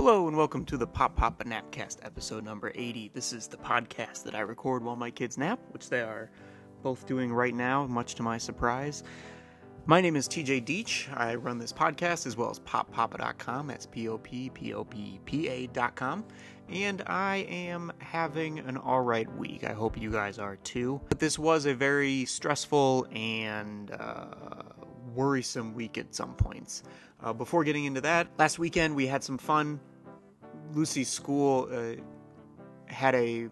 Hello and welcome to the Pop Papa Napcast episode number 80. This is the podcast that I record while my kids nap, which they are both doing right now, much to my surprise. My name is TJ Deach. I run this podcast as well as poppapa.com. That's POPPOPPA.com. And I am having an alright week. I hope you guys are too. But this was a very stressful and worrisome week at some points. Before getting into that, last weekend we had some fun. Lucy's school had a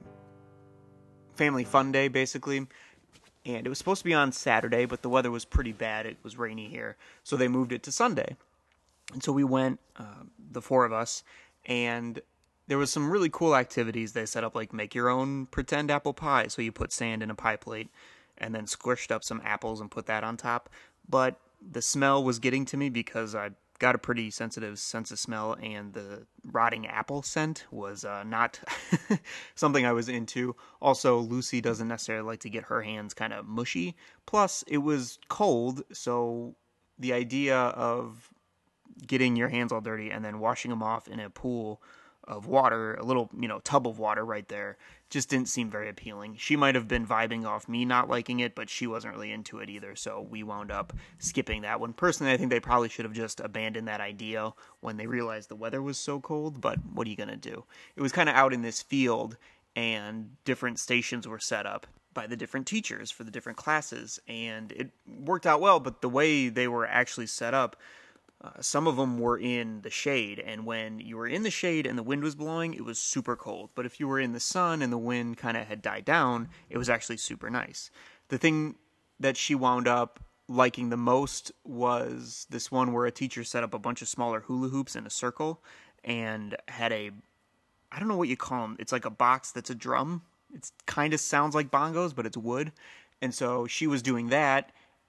family fun day, basically. And it was supposed to be on Saturday, but the weather was pretty bad. It was rainy here, so they moved it to Sunday. And so we went, the four of us, and there was some really cool activities they set up, like make your own pretend apple pie. So you put sand in a pie plate and then squished up some apples and put that on top. But the smell was getting to me because I got a pretty sensitive sense of smell, and the rotting apple scent was not something I was into. Also, Lucy doesn't necessarily like to get her hands kind of mushy. Plus, it was cold, so the idea of getting your hands all dirty and then washing them off in a pool of water, a little, tub of water right there, just didn't seem very appealing. She might have been vibing off me not liking it, but she wasn't really into it either, so we wound up skipping that one. Personally, I think they probably should have just abandoned that idea when they realized the weather was so cold, but what are you going to do? It was kind of out in this field, and different stations were set up by the different teachers for the different classes, and it worked out well, but the way they were actually set up, some of them were in the shade, and when you were in the shade and the wind was blowing, it was super cold. But if you were in the sun and the wind kind of had died down, it was actually super nice. The thing that she wound up liking the most was this one where a teacher set up a bunch of smaller hula hoops in a circle and had I don't know what you call them. It's like a box that's a drum. It kind of sounds like bongos, but it's wood. And so she was doing that,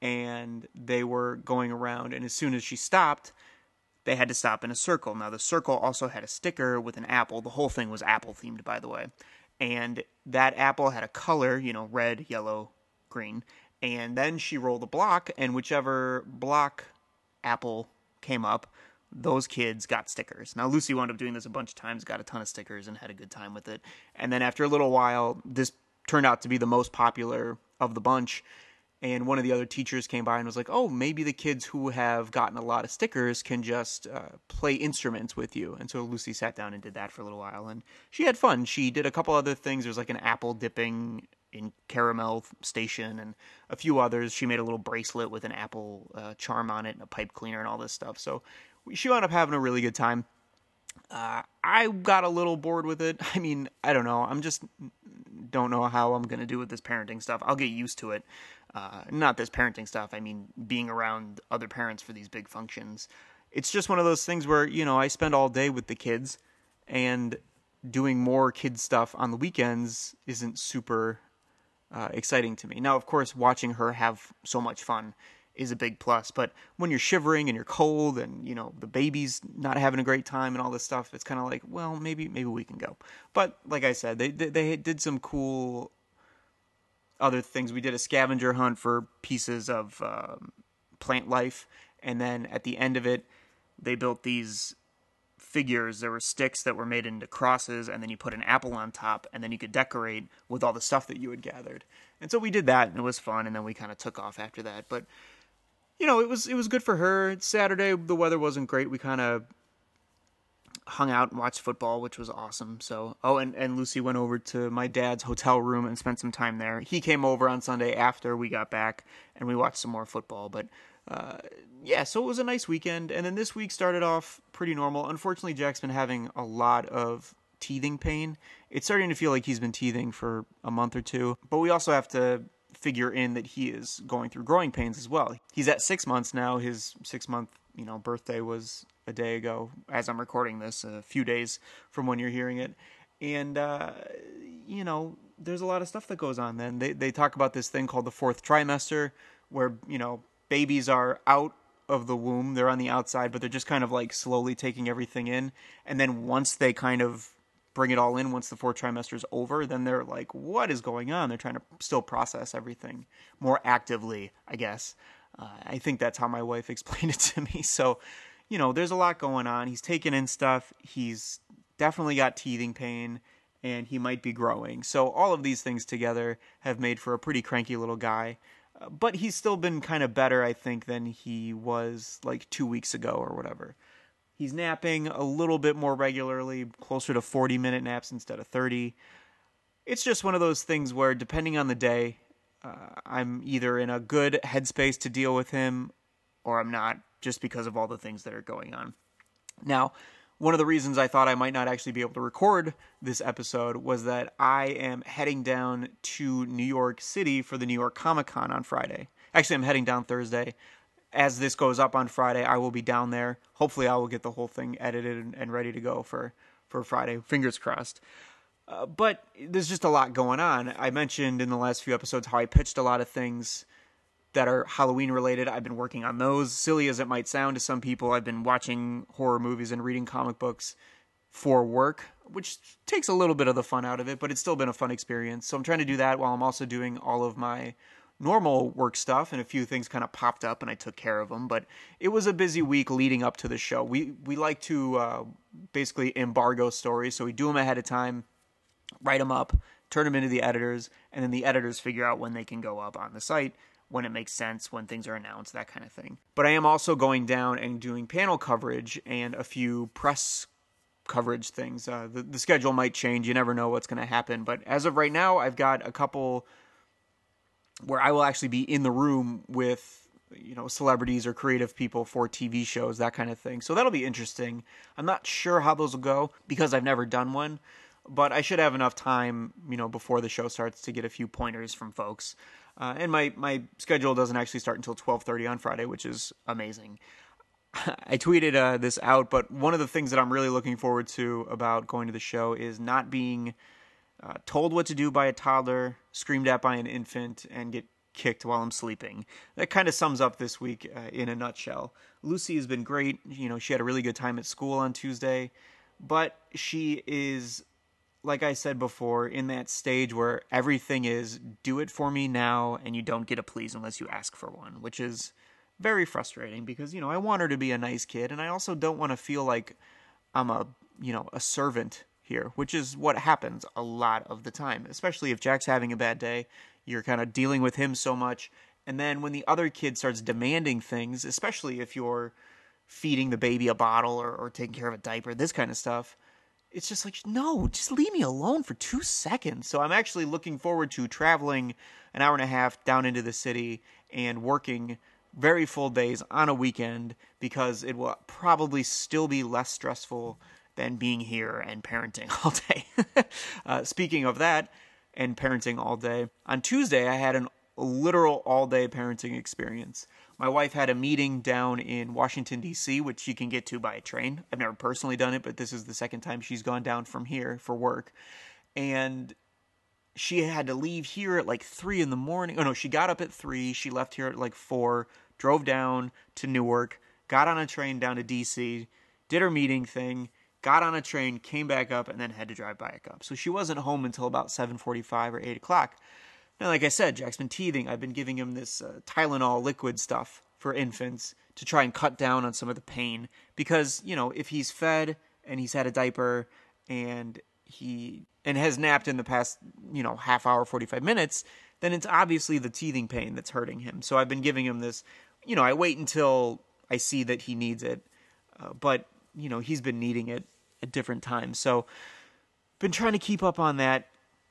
and they were going around, and as soon as she stopped, they had to stop in a circle. Now, the circle also had a sticker with an apple. The whole thing was apple-themed, by the way. And that apple had a color, red, yellow, green. And then she rolled a block, and whichever block apple came up, those kids got stickers. Now, Lucy wound up doing this a bunch of times, got a ton of stickers, and had a good time with it. And then after a little while, this turned out to be the most popular of the bunch. And one of the other teachers came by and was like, oh, maybe the kids who have gotten a lot of stickers can just play instruments with you. And so Lucy sat down and did that for a little while. And she had fun. She did a couple other things. There was like an apple dipping in caramel station and a few others. She made a little bracelet with an apple charm on it and a pipe cleaner and all this stuff. So she wound up having a really good time. I got a little bored with it. I mean, I don't know. Don't know how I'm going to do with this parenting stuff. I'll get used to it. Not this parenting stuff. I mean, being around other parents for these big functions. It's just one of those things where, I spend all day with the kids, and doing more kid stuff on the weekends isn't super exciting to me. Now, of course, watching her have so much fun is a big plus, but when you're shivering and you're cold and, the baby's not having a great time and all this stuff, it's kind of like, well, maybe we can go. But like I said, they did some cool other things. We did a scavenger hunt for pieces of plant life, and then at the end of it, they built these figures. There were sticks that were made into crosses, and then you put an apple on top, and then you could decorate with all the stuff that you had gathered. And so we did that, and it was fun, and then we kind of took off after that. But it was good for her. Saturday, the weather wasn't great. We kind of hung out and watched football, which was awesome. So, and Lucy went over to my dad's hotel room and spent some time there. He came over on Sunday after we got back, and we watched some more football. But, so it was a nice weekend. And then this week started off pretty normal. Unfortunately, Jack's been having a lot of teething pain. It's starting to feel like he's been teething for a month or two. But we also have to figure in that he is going through growing pains as well. He's at 6 months now. His 6-month, birthday was a day ago as I'm recording this, a few days from when you're hearing it. And, there's a lot of stuff that goes on then. They talk about this thing called the fourth trimester where, babies are out of the womb. They're on the outside, but they're just kind of like slowly taking everything in. And then once they kind of bring it all in, once the fourth trimester is over, then they're like, what is going on? They're trying to still process everything more actively, I guess. I think that's how my wife explained it to me. So, there's a lot going on. He's taking in stuff. He's definitely got teething pain, and he might be growing. So all of these things together have made for a pretty cranky little guy. But he's still been kind of better, I think, than he was like 2 weeks ago or whatever. He's napping a little bit more regularly, closer to 40-minute naps instead of 30. It's just one of those things where, depending on the day, I'm either in a good headspace to deal with him or I'm not, just because of all the things that are going on. Now, one of the reasons I thought I might not actually be able to record this episode was that I am heading down to New York City for the New York Comic Con on Friday. Actually, I'm heading down Thursday. As this goes up on Friday, I will be down there. Hopefully, I will get the whole thing edited and ready to go for Friday. Fingers crossed. But there's just a lot going on. I mentioned in the last few episodes how I pitched a lot of things that are Halloween related. I've been working on those. Silly as it might sound to some people, I've been watching horror movies and reading comic books for work, which takes a little bit of the fun out of it, but it's still been a fun experience. So I'm trying to do that while I'm also doing all of my normal work stuff, and a few things kind of popped up and I took care of them. But it was a busy week leading up to the show. We like to basically embargo stories, so we do them ahead of time, write them up, turn them into the editors, and then the editors figure out when they can go up on the site, when it makes sense, when things are announced, that kind of thing. But I am also going down and doing panel coverage and a few press coverage things. The schedule might change. You never know what's going to happen. But as of right now, I've got a couple where I will actually be in the room with, celebrities or creative people for TV shows, that kind of thing. So that'll be interesting. I'm not sure how those will go because I've never done one, but I should have enough time, before the show starts to get a few pointers from folks. And my schedule doesn't actually start until 12:30 on Friday, which is amazing. I tweeted this out, but one of the things that I'm really looking forward to about going to the show is not being told what to do by a toddler, screamed at by an infant, and get kicked while I'm sleeping. That kind of sums up this week in a nutshell. Lucy has been great. She had a really good time at school on Tuesday, but she is, like I said before, in that stage where everything is do it for me now and you don't get a please unless you ask for one, which is very frustrating because, I want her to be a nice kid and I also don't want to feel like I'm a servant here, which is what happens a lot of the time, especially if Jack's having a bad day. You're kind of dealing with him so much. And then when the other kid starts demanding things, especially if you're feeding the baby a bottle or taking care of a diaper, this kind of stuff, it's just like, no, just leave me alone for 2 seconds. So I'm actually looking forward to traveling an hour and a half down into the city and working very full days on a weekend because it will probably still be less stressful than being here and parenting all day. Speaking of that and parenting all day, on Tuesday I had a literal all-day parenting experience. My wife had a meeting down in Washington, D.C., which you can get to by a train. I've never personally done it, but this is the second time she's gone down from here for work. And she had to leave here at like 3 in the morning. Oh, no, she got up at 3. She left here at like 4, drove down to Newark, got on a train down to D.C., did her meeting thing, got on a train, came back up, and then had to drive back up. So she wasn't home until about 7:45 or 8 o'clock. Now, like I said, Jack's been teething. I've been giving him this Tylenol liquid stuff for infants to try and cut down on some of the pain. Because, if he's fed and he's had a diaper and has napped in the past, half hour, 45 minutes, then it's obviously the teething pain that's hurting him. So I've been giving him this, I wait until I see that he needs it. But, he's been needing it at different times. So been trying to keep up on that.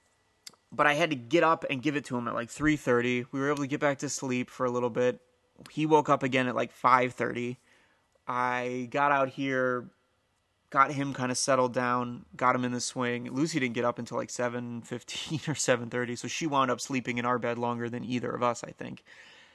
But I had to get up and give it to him at like 3:30. We were able to get back to sleep for a little bit. He woke up again at like 5:30. I got out here, got him kind of settled down, got him in the swing. Lucy didn't get up until like 7:15 or 7:30, so she wound up sleeping in our bed longer than either of us, I think.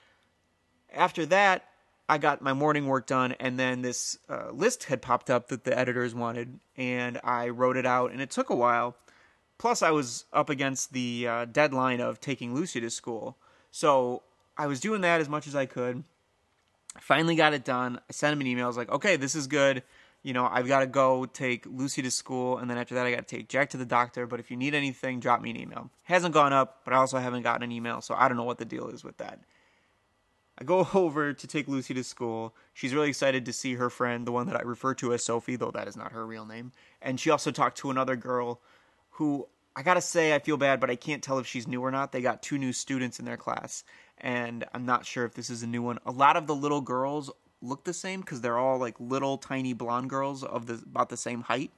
After that, I got my morning work done, and then this list had popped up that the editors wanted, and I wrote it out, and it took a while. Plus, I was up against the deadline of taking Lucy to school. So I was doing that as much as I could. I finally got it done. I sent him an email. I was like, okay, this is good. I've got to go take Lucy to school. And then after that, I got to take Jack to the doctor. But if you need anything, drop me an email. Hasn't gone up, but I also haven't gotten an email. So I don't know what the deal is with that. I go over to take Lucy to school. She's really excited to see her friend, the one that I refer to as Sophie, though that is not her real name. And she also talked to another girl who, I gotta say, I feel bad, but I can't tell if she's new or not. They got 2 new students in their class, and I'm not sure if this is a new one. A lot of the little girls look the same because they're all like little tiny blonde girls of about the same height.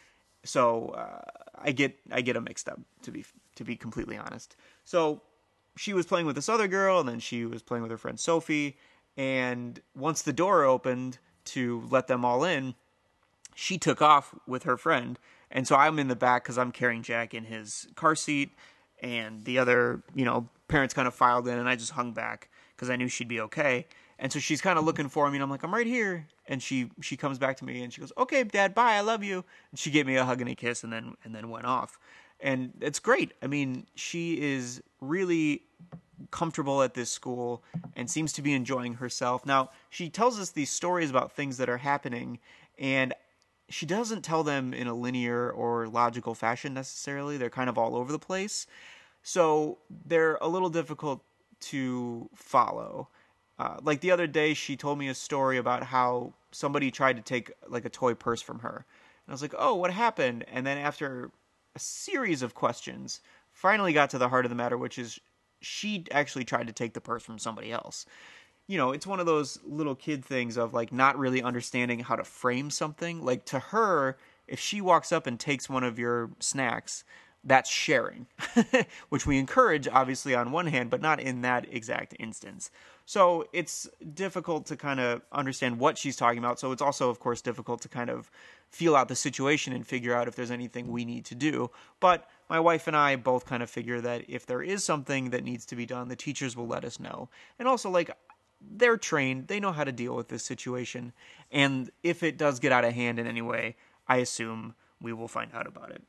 So I get them mixed up, to be completely honest. So she was playing with this other girl, and then she was playing with her friend Sophie. And once the door opened to let them all in, she took off with her friend. And so I'm in the back because I'm carrying Jack in his car seat, and the other, parents kind of filed in, and I just hung back because I knew she'd be okay. And so she's kind of looking for me, and I'm like, I'm right here. And she comes back to me, and she goes, "Okay, Dad, bye, I love you." And she gave me a hug and a kiss, and then went off. And it's great. I mean, she is really comfortable at this school and seems to be enjoying herself. Now, she tells us these stories about things that are happening, and she doesn't tell them in a linear or logical fashion necessarily. They're kind of all over the place. So they're a little difficult to follow. Like the other day, she told me a story about how somebody tried to take like a toy purse from her. And I was like, oh, what happened? And then after a series of questions, finally got to the heart of the matter, which is she actually tried to take the purse from somebody else. It's one of those little kid things of like not really understanding how to frame something. Like to her, if she walks up and takes one of your snacks, that's sharing, which we encourage obviously on one hand, but not in that exact instance. So it's difficult to kind of understand what she's talking about. So it's also, of course, difficult to kind of feel out the situation and figure out if there's anything we need to do. But my wife and I both kind of figure that if there is something that needs to be done, the teachers will let us know. And also, like, they're trained. They know how to deal with this situation. And if it does get out of hand in any way, I assume we will find out about it.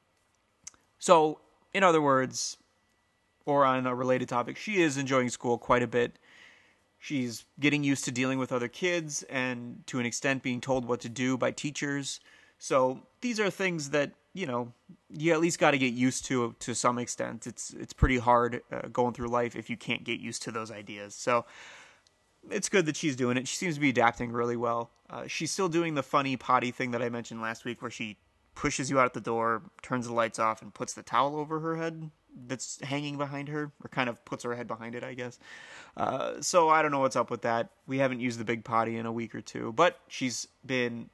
So, in other words, or on a related topic, she is enjoying school quite a bit. She's getting used to dealing with other kids and to an extent being told what to do by teachers. So these are things that, you at least got to get used to some extent. It's pretty hard going through life if you can't get used to those ideas. So it's good that she's doing it. She seems to be adapting really well. She's still doing the funny potty thing that I mentioned last week where she pushes you out the door, turns the lights off, and puts the towel over her head that's hanging behind her, or kind of puts her head behind it, I guess. So I don't know what's up with that. We haven't used the big potty in a week or two, but she's been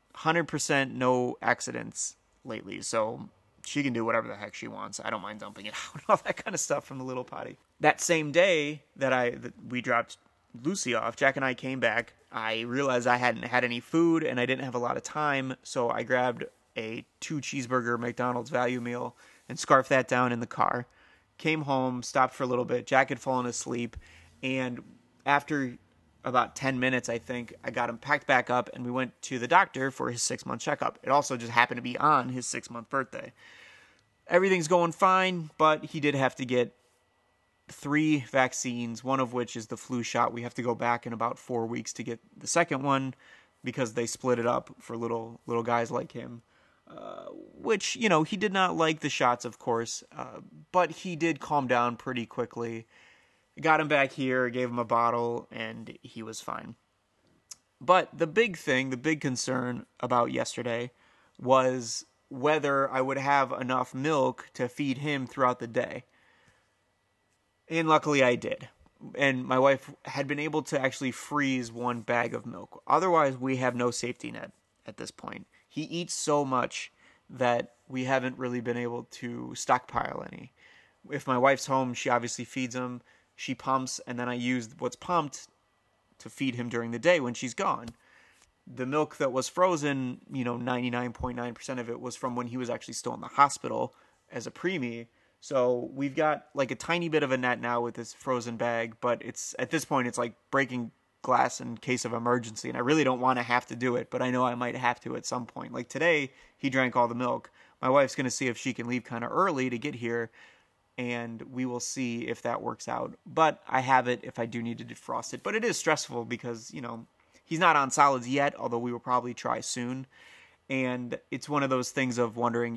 100% no accidents lately, so she can do whatever the heck she wants. I don't mind dumping it out and all that kind of stuff from the little potty. That same day that we dropped Lucy off, Jack and I came back. I realized I hadn't had any food and I didn't have a lot of time, so I grabbed a 2-cheeseburger McDonald's value meal and scarfed that down in the car. Came home, stopped for a little bit. Jack had fallen asleep, and after about 10 minutes, I think, I got him packed back up, and we went to the doctor for his 6-month checkup. It also just happened to be on his 6-month birthday. Everything's going fine, but he did have to get 3 vaccines, one of which is the flu shot. We have to go back in about 4 weeks to get the second one because they split it up for little guys like him. Which, he did not like the shots, of course, but he did calm down pretty quickly. Got him back here, gave him a bottle, and he was fine. But the big concern about yesterday was whether I would have enough milk to feed him throughout the day. And luckily I did. And my wife had been able to actually freeze 1 bag of milk. Otherwise, we have no safety net at this point. He eats so much that we haven't really been able to stockpile any. If my wife's home, she obviously feeds him. She pumps, and then I use what's pumped to feed him during the day when she's gone. The milk that was frozen, 99.9% of it was from when he was actually still in the hospital as a preemie. So we've got like a tiny bit of a net now with this frozen bag, but it's at this point it's like breaking glass in case of emergency, and I really don't want to have to do it, but I know I might have to at some point. Like today, he drank all the milk. My wife's going to see if she can leave kind of early to get here, and we will see if that works out. But I have it if I do need to defrost it. But it is stressful because, he's not on solids yet, although we will probably try soon. And it's one of those things of wondering,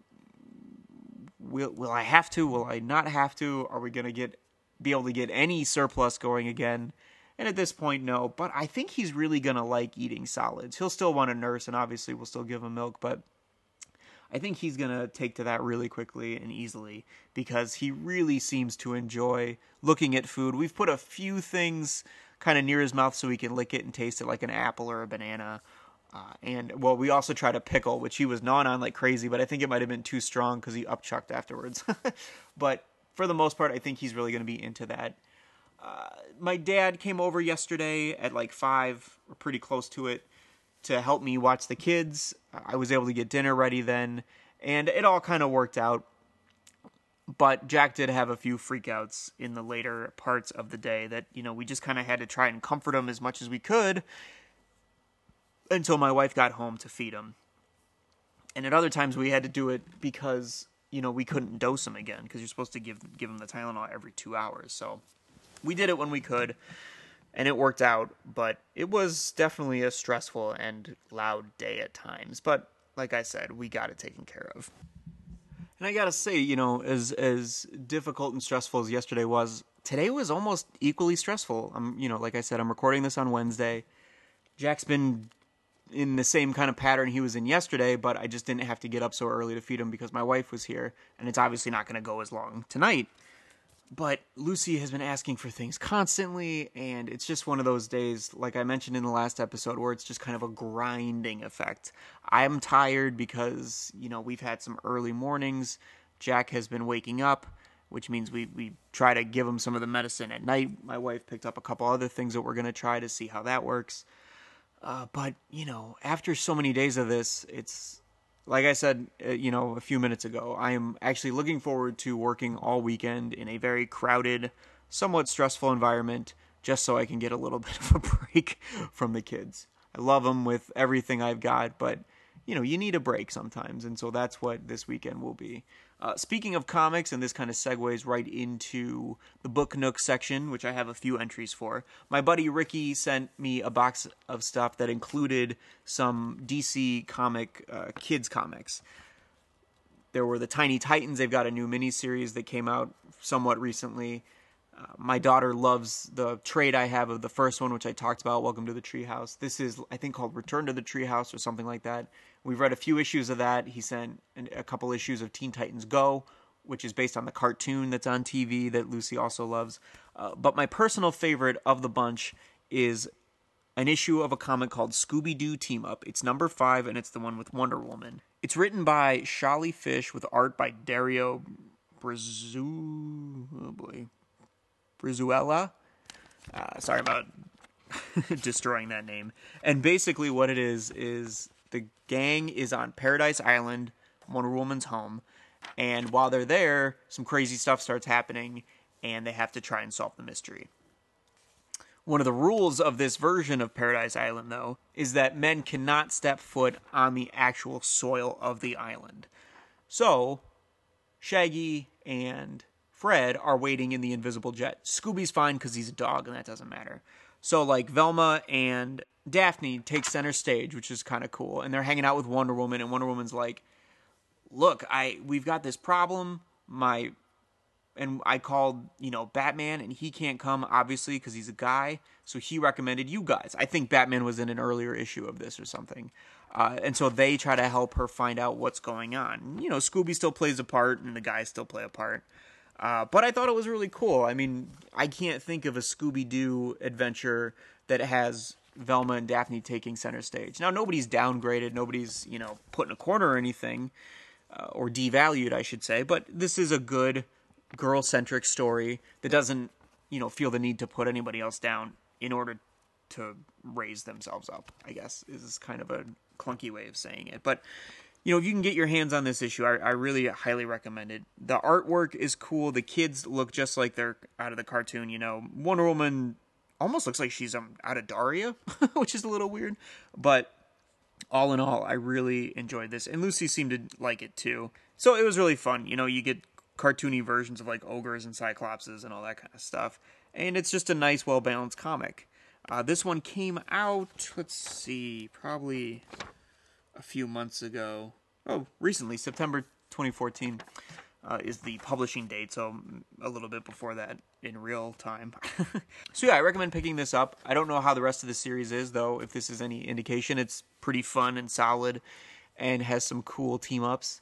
will I have to? Will I not have to? Are we going to be able to get any surplus going again? And at this point, no. But I think he's really going to like eating solids. He'll still want to nurse, and obviously we'll still give him milk, but I think he's going to take to that really quickly and easily because he really seems to enjoy looking at food. We've put a few things kind of near his mouth so he can lick it and taste it, like an apple or a banana. And we also tried a pickle, which he was gnawing on like crazy, but I think it might have been too strong because he upchucked afterwards. But for the most part, I think he's really going to be into that. My dad came over yesterday at like 5, or pretty close to it, to help me watch the kids. I was able to get dinner ready then, and it all kind of worked out. But Jack did have a few freakouts in the later parts of the day that, we just kind of had to try and comfort him as much as we could until my wife got home to feed him. And at other times we had to do it because, we couldn't dose him again because you're supposed to give him the Tylenol every 2 hours. So we did it when we could, and it worked out, but it was definitely a stressful and loud day at times. But like I said, we got it taken care of. And I gotta say, as difficult and stressful as yesterday was, today was almost equally stressful. Like I said, I'm recording this on Wednesday. Jack's been in the same kind of pattern he was in yesterday, but I just didn't have to get up so early to feed him because my wife was here, and it's obviously not going to go as long tonight. But Lucy has been asking for things constantly, and it's just one of those days, like I mentioned in the last episode, where it's just kind of a grinding effect. I'm tired because, we've had some early mornings. Jack has been waking up, which means we try to give him some of the medicine at night. My wife picked up a couple other things that we're going to try to see how that works. But, after so many days of this, it's, like I said, a few minutes ago, I am actually looking forward to working all weekend in a very crowded, somewhat stressful environment, just so I can get a little bit of a break from the kids. I love them with everything I've got, but, you need a break sometimes, and so that's what this weekend will be. Speaking of comics, and this kind of segues right into the Book Nook section, which I have a few entries for. My buddy Ricky sent me a box of stuff that included some DC comic, kids comics. There were the Tiny Titans. They've got a new miniseries that came out somewhat recently. My daughter loves the trade I have of the first one, which I talked about, Welcome to the Treehouse. This is, I think, called Return to the Treehouse or something like that. We've read a few issues of that. He sent a couple issues of Teen Titans Go, which is based on the cartoon that's on TV that Lucy also loves. But my personal favorite of the bunch is an issue of a comic called Scooby-Doo Team Up. It's number 5, and it's the one with Wonder Woman. It's written by Shali Fish with art by Dario Brizuela. Sorry about destroying that name. And basically what it is the gang is on Paradise Island, Wonder Woman's home, and while they're there, some crazy stuff starts happening, and they have to try and solve the mystery. One of the rules of this version of Paradise Island, though, is that men cannot step foot on the actual soil of the island. So, Shaggy and Fred are waiting in the invisible jet. Scooby's fine because he's a dog, and that doesn't matter. So, Velma and Daphne take center stage, which is kind of cool, and they're hanging out with Wonder Woman, and Wonder Woman's like, look, we've got this problem, and I called, Batman, and he can't come, obviously, because he's a guy, so he recommended you guys. I think Batman was in an earlier issue of this or something. And so they try to help her find out what's going on. Scooby still plays a part, and the guys still play a part. But I thought it was really cool. I mean, I can't think of a Scooby-Doo adventure that has Velma and Daphne taking center stage. Now, nobody's downgraded, nobody's, put in a corner or anything, or devalued, I should say, but this is a good girl-centric story that doesn't, feel the need to put anybody else down in order to raise themselves up, I guess, is kind of a clunky way of saying it. But, if you can get your hands on this issue, I really highly recommend it. The artwork is cool. The kids look just like they're out of the cartoon, Wonder Woman almost looks like she's out of Daria, which is a little weird. But all in all, I really enjoyed this. And Lucy seemed to like it too. So it was really fun. You get cartoony versions of ogres and cyclopses and all that kind of stuff. And it's just a nice, well-balanced comic. This one came out, let's see, probably a few months ago. Oh, recently, September 2014. is the publishing date, so a little bit before that in real time. So yeah, I recommend picking this up. I don't know how the rest of the series is, though. If this is any indication, it's pretty fun and solid and has some cool team-ups.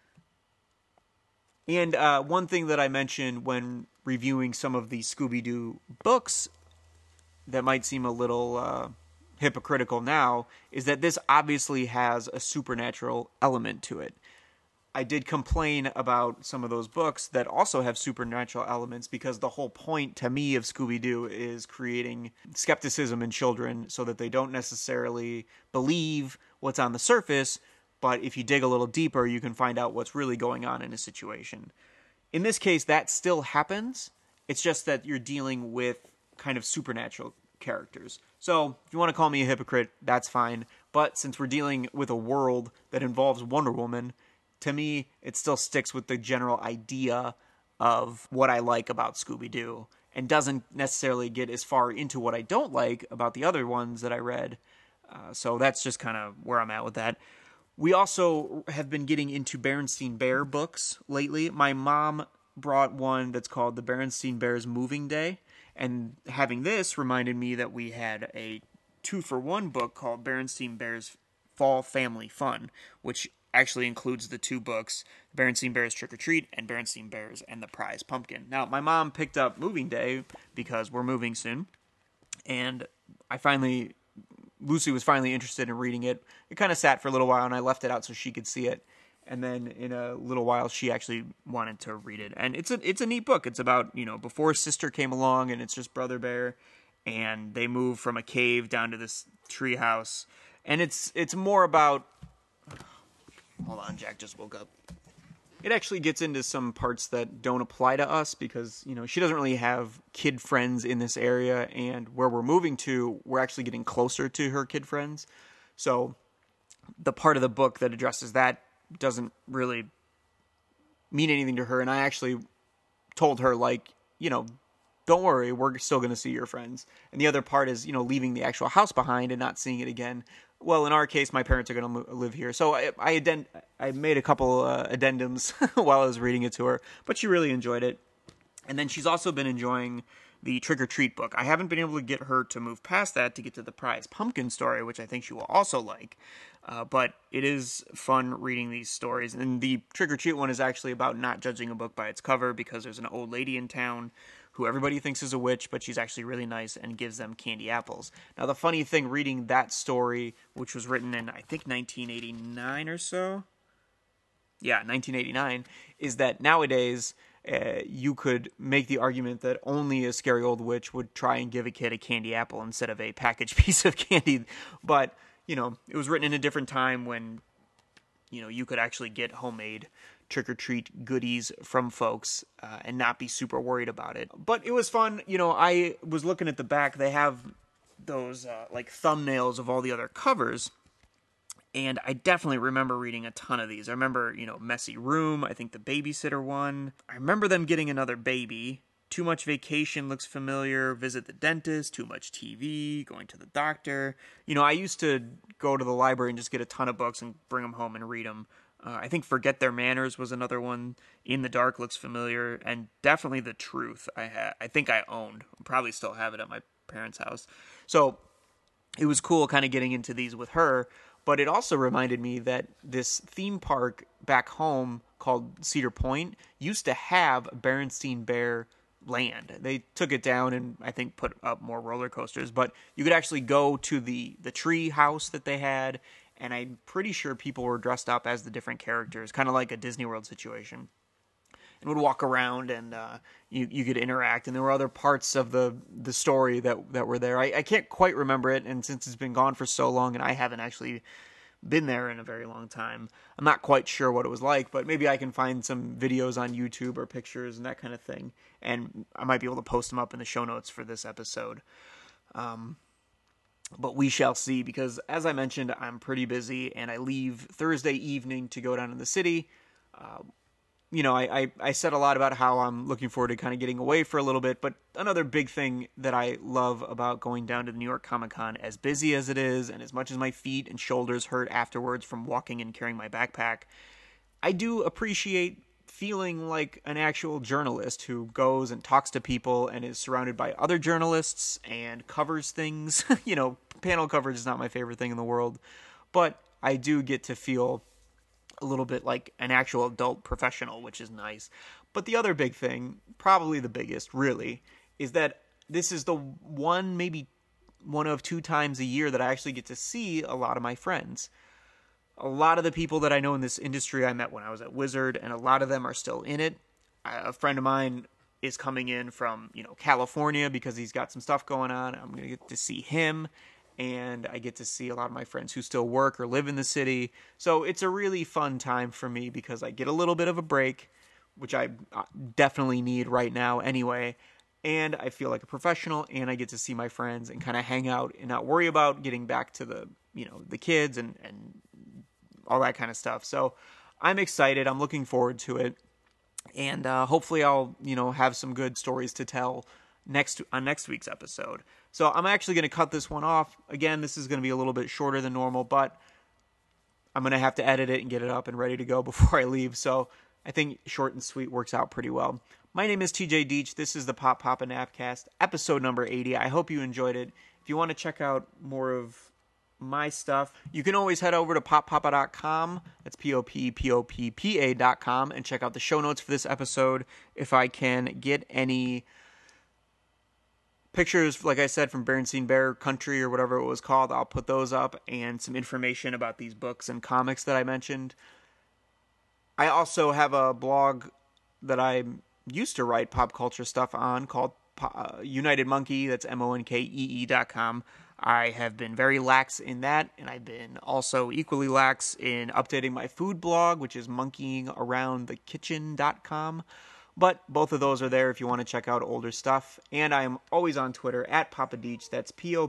And one thing that I mentioned when reviewing some of the Scooby-Doo books that might seem a little hypocritical now is that this obviously has a supernatural element to it. I did complain about some of those books that also have supernatural elements because the whole point to me of Scooby-Doo is creating skepticism in children so that they don't necessarily believe what's on the surface, but if you dig a little deeper, you can find out what's really going on in a situation. In this case, that still happens. It's just that you're dealing with kind of supernatural characters. So, if you want to call me a hypocrite, that's fine. But since we're dealing with a world that involves Wonder Woman, to me, it still sticks with the general idea of what I like about Scooby-Doo and doesn't necessarily get as far into what I don't like about the other ones that I read. So that's just kind of where I'm at with that. We also have been getting into Berenstain Bear books lately. My mom brought one that's called The Berenstain Bears Moving Day, and having this reminded me that we had a 2-for-1 book called Berenstain Bears Fall Family Fun, which actually includes the two books, Berenstain Bears Trick or Treat and Berenstain Bears and the Prize Pumpkin. Now, my mom picked up Moving Day because we're moving soon, and Lucy was finally interested in reading it. It kind of sat for a little while, and I left it out so she could see it. And then in a little while, she actually wanted to read it. And it's a neat book. It's about, before Sister came along, and it's just Brother Bear, and they move from a cave down to this tree house. And it's more about... Hold on, Jack just woke up. It actually gets into some parts that don't apply to us because, she doesn't really have kid friends in this area, and where we're moving to, we're actually getting closer to her kid friends. So the part of the book that addresses that doesn't really mean anything to her, and I actually told her, don't worry, we're still going to see your friends. And the other part is, leaving the actual house behind and not seeing it again. Well, in our case, my parents are going to live here. So I made a couple addendums while I was reading it to her, but she really enjoyed it. And then she's also been enjoying the Trick or Treat book. I haven't been able to get her to move past that to get to the Prize Pumpkin story, which I think she will also like. But it is fun reading these stories. And the Trick or Treat one is actually about not judging a book by its cover because there's an old lady in town who everybody thinks is a witch, but she's actually really nice and gives them candy apples. Now, the funny thing reading that story, which was written in, I think, 1989 or so, 1989, is that nowadays you could make the argument that only a scary old witch would try and give a kid a candy apple instead of a packaged piece of candy. But, it was written in a different time when, you could actually get homemade trick-or-treat goodies from folks and not be super worried about it. But it was fun. I was looking at the back. They have those thumbnails of all the other covers. And I definitely remember reading a ton of these. I remember, Messy Room, I think the Babysitter one. I remember them getting another baby. Too Much Vacation looks familiar. Visit the Dentist. Too Much TV. Going to the Doctor. I used to go to the library and just get a ton of books and bring them home and read them. I think Forget Their Manners was another one. In the Dark looks familiar. And definitely The Truth I think I owned. Probably still have it at my parents' house. So it was cool kind of getting into these with her. But it also reminded me that this theme park back home called Cedar Point used to have Berenstain Bear Land. They took it down and I think put up more roller coasters. But you could actually go to the tree house that they had, and I'm pretty sure people were dressed up as the different characters, kind of like a Disney World situation. And would walk around and you could interact. And there were other parts of the story that were there. I can't quite remember it, and since it's been gone for so long and I haven't actually been there in a very long time, I'm not quite sure what it was like, but maybe I can find some videos on YouTube or pictures and that kind of thing. And I might be able to post them up in the show notes for this episode. But we shall see, because as I mentioned, I'm pretty busy and I leave Thursday evening to go down to the city. I said a lot about how I'm looking forward to kind of getting away for a little bit, but another big thing that I love about going down to the New York Comic Con, as busy as it is, and as much as my feet and shoulders hurt afterwards from walking and carrying my backpack, I do appreciate feeling like an actual journalist who goes and talks to people and is surrounded by other journalists and covers things. Panel coverage is not my favorite thing in the world, but I do get to feel a little bit like an actual adult professional, which is nice. But the other big thing, probably the biggest really, is that this is the maybe one of 2 times a year that I actually get to see a lot of my friends. A lot of the people that I know in this industry I met when I was at Wizard, and a lot of them are still in it. A friend of mine is coming in from, California because he's got some stuff going on. I'm going to get to see him, and I get to see a lot of my friends who still work or live in the city. So it's a really fun time for me because I get a little bit of a break, which I definitely need right now anyway. And I feel like a professional, and I get to see my friends and kind of hang out and not worry about getting back to the kids and all that kind of stuff. So I'm excited. I'm looking forward to it. And hopefully I'll, have some good stories to tell on next week's episode. So I'm actually going to cut this one off. Again, this is going to be a little bit shorter than normal, but I'm going to have to edit it and get it up and ready to go before I leave. So I think short and sweet works out pretty well. My name is TJ Deach. This is the Pop Papa Napcast, episode number 80. I hope you enjoyed it. If you want to check out more of my stuff, you can always head over to poppapa.com. That's poppoppa.com, and check out the show notes for this episode. If I can get any pictures, like I said, from Berenstain Bear Country or whatever it was called, I'll put those up, and some information about these books and comics that I mentioned. I also have a blog that I used to write pop culture stuff on called United Monkey. That's monkee.com. I have been very lax in that, and I've been also equally lax in updating my food blog, which is monkeyingaroundthekitchen.com. But both of those are there if you want to check out older stuff. And I am always on Twitter at Papa Deach. That's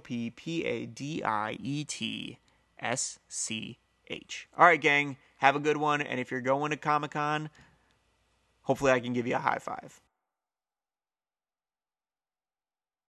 POPPADIETSCH. All right, gang. Have a good one. And if you're going to Comic-Con, hopefully I can give you a high five.